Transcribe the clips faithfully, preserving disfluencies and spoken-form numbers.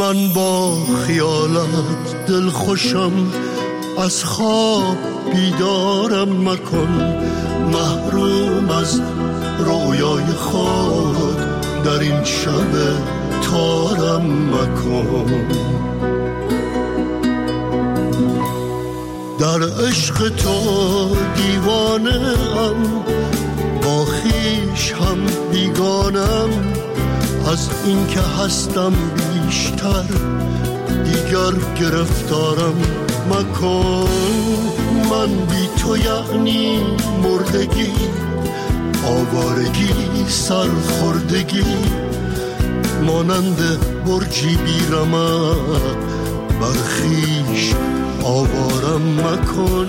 من با خیالت دل خوشم، از خواب بیدارم مکن، محروم از رویای خود در این شب تارم مکن. در عشق تو دیوانه ام، با خیش هم بیگانم، از این که هستم بیشتر دیگر گرفتارم مکن. من بی تو یعنی مردگی، آوارگی، سرخوردگی، مانند برجی بیرمق بر خویش آوارم مکن.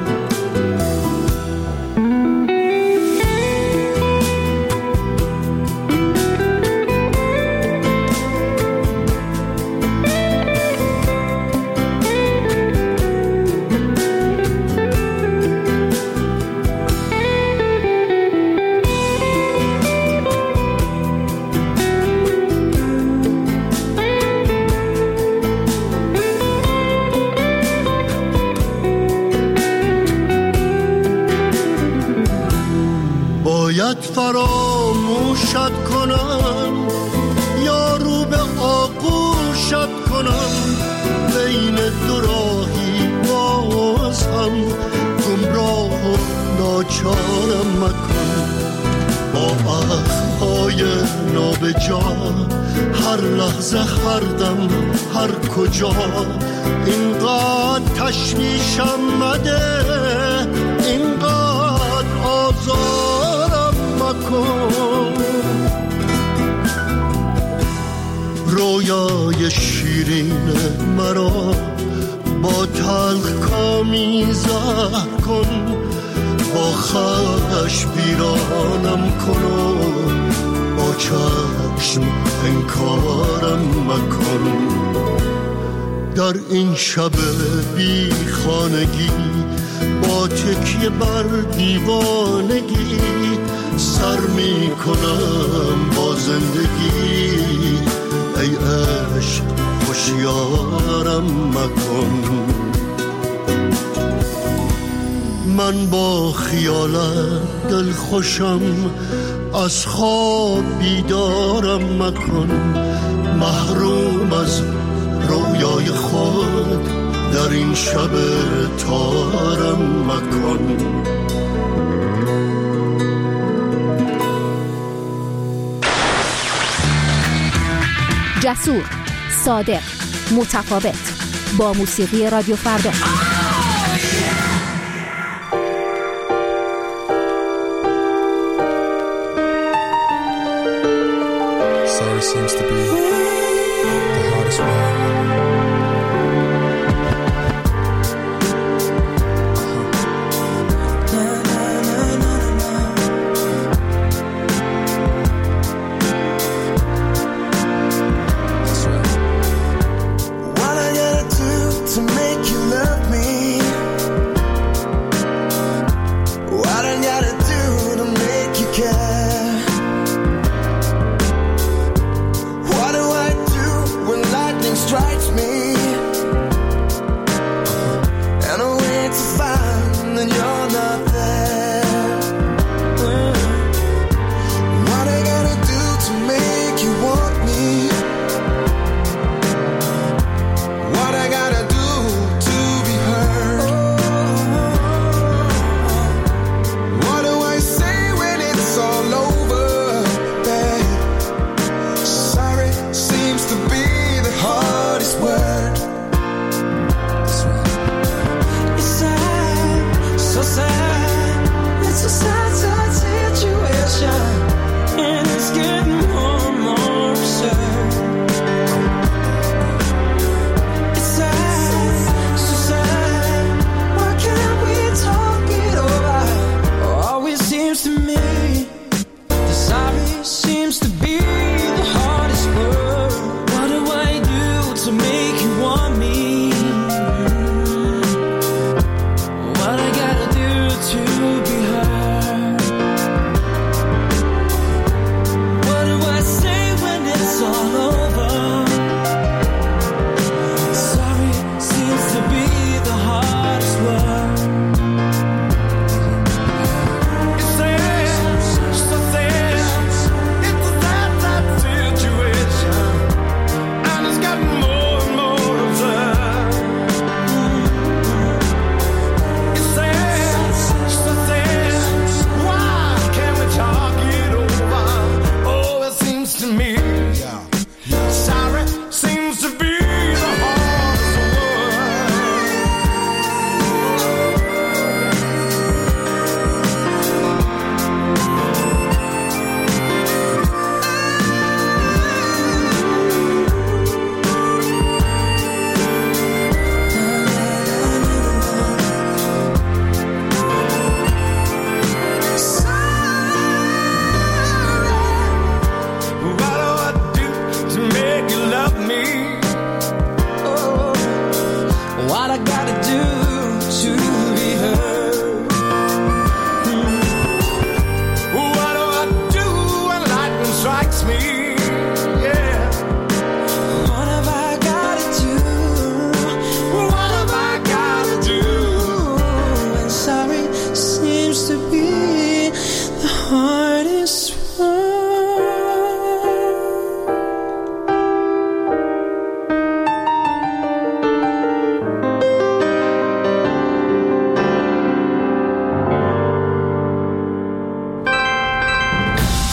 فراموشت کنم یا رو به آغوشت کنم، بین دو راهی باز هم گمراه و ناچارم مکن. با عهدهای نابجا هر لحظه هر دم هر کجا اینقدر تشویشم مده، اینقدر آزارم مکن. رویای شیرین مرا با تلخ کامی زهر کن، با خش بیرانم کن و با چشم انکارم مکن. در این شب بی خانگی با تکیه بر دیوانگی سر می کنم با زندگی، ای عشق هوشیارم مکن. من با خیالت دل خوشم، از خواب بیدارم مکن، محروم از رویای خود در این شب تارم مکن. جسور، صادق، متفاوت، با موسیقی رادیو فردا. Sorry seems to be the hardest word.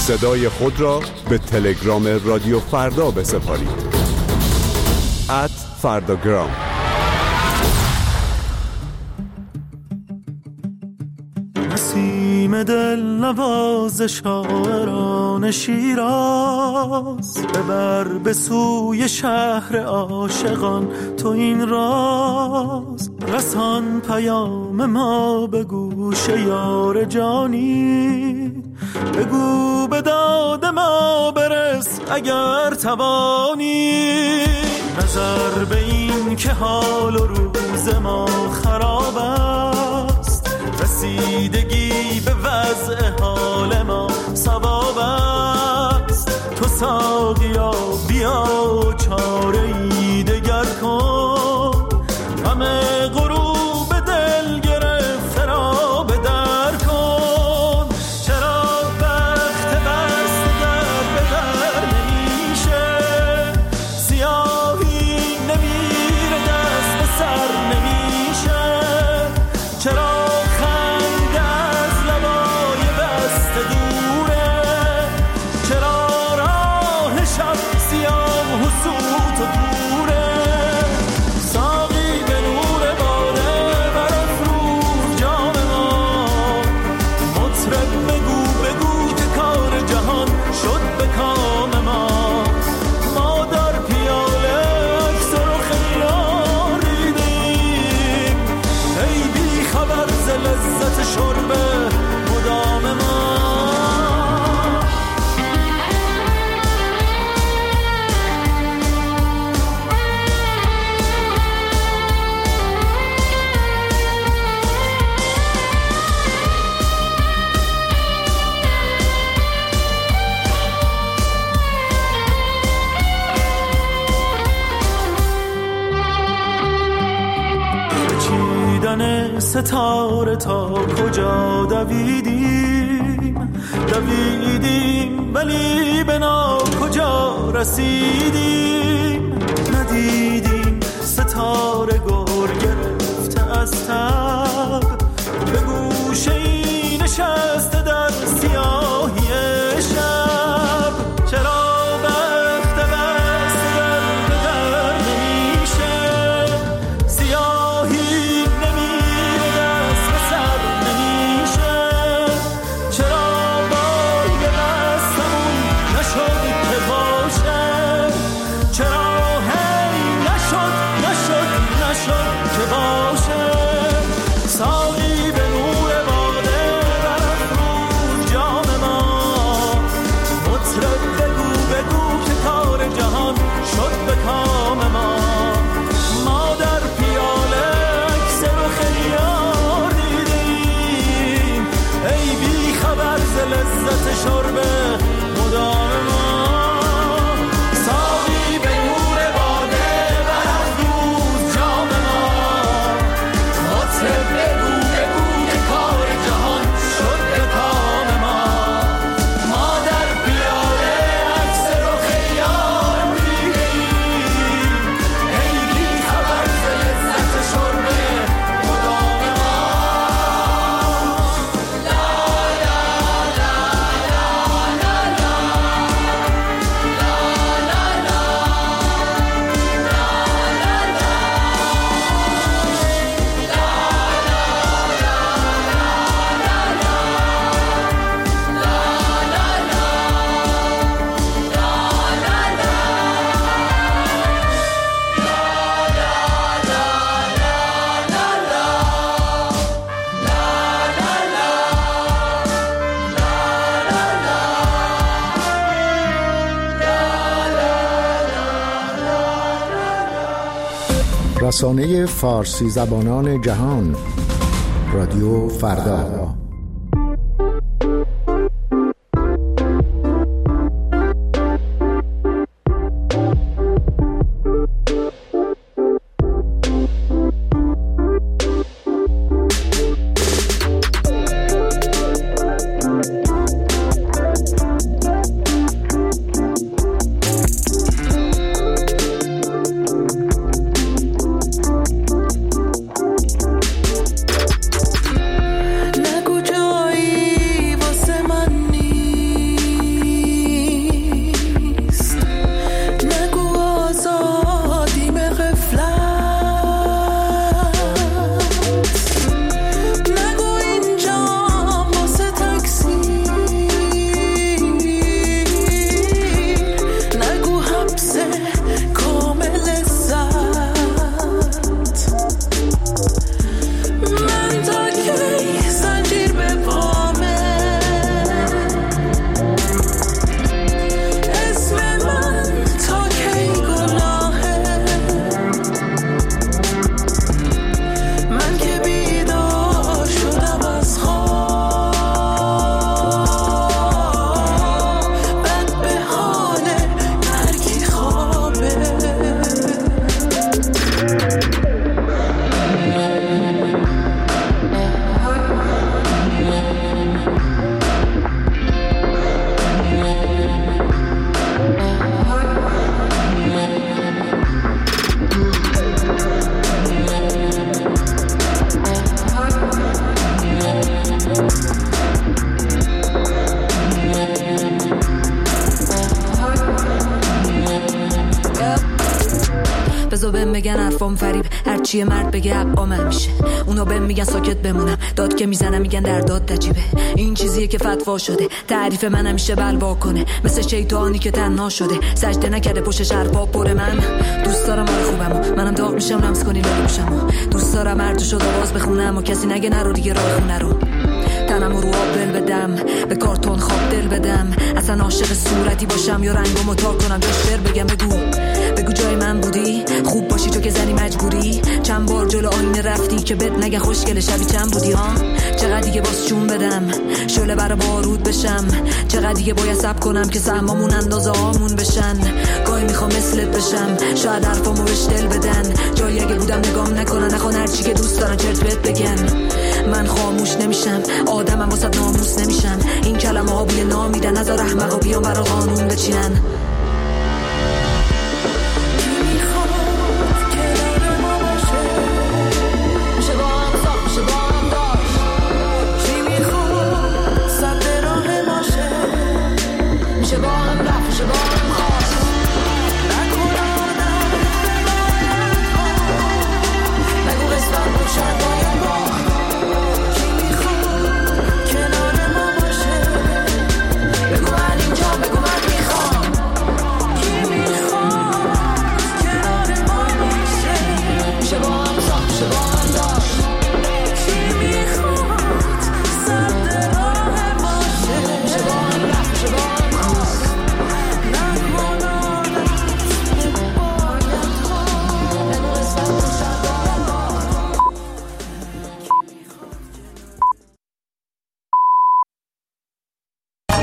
صدای خود را به تلگرام رادیو فردا بسپارید. ات فرداگرام. نسیم دل نواز شاعران شیراز، ببر به سوی شهر عاشقان تو این راز. رسان پیام ما به گوش یار جانی، بگو به داد ما برس اگر توانی. نظر به این که حال و روز ما خراب است، رسیدگی به وضع حال ما ثواب است. تو ساقیا بیا چاره ای دگر کن، همه غروب دل گرفته را به در کن. چرا وقت بست در به در نمیشه، سیاهی نمیره دست به سر نمیشه. چرا ستاره تا کجا دویدیم دویدیم ولی به نا کجا رسیدیم. ندیدیم ستاره گر گرفته از تب، به گوشه ای نشسته در سیاهی شب. چرا رسانه فارسی زبانان جهان، رادیو فردا. نگو حرفام فریب، هرچی مرد بگه عقامم میشه. اونا بهم میگن ساکت بمونم، داد که میزنم میگن در داد نجیبه. این چیزیه که فتوا شده، تعریف من همیشه بلوا کنه، مثل شیطانی که تنها شده، سجده نکرده پشت حرفا پر. من دوست دارم حال خوبمو، منم داغ میشم لمس کنی لاله گوشمو. دوست دارم هر تو شد آواز بخونم و کسی نگه نرو دیگه راه خونه رو. تنمو رو آب دل بدم، به کارتون خواب دل بدم، اصلا عاشق صورتی باشم یا رنگمو تا کنم تا شعر بگم. بگو بگو جای من بودی، خوب باشی تو که زنی مجبوری. چند بار جلو آینه رفتی که بد نگه خوشگل شبی چند بودی ها. چقدر دیگه باز چون بدم شعله برا بارود بشم، چقدر دیگه باید صبر کنم که سهمامون اندازه هامون بشن. گاهی میخوام مثلت بشم، شاید حرفامو بهش دل بدن، جایی اگه بودم نگام نکنن، نخوان هرچی که دوست دارن چرت بهت بگن. من خاموش نمیشم، آدمم واسه ناموس نمیشم، این کلمه ها بوی نامیدن، نذار احمقا بیان برا قانون بچینن.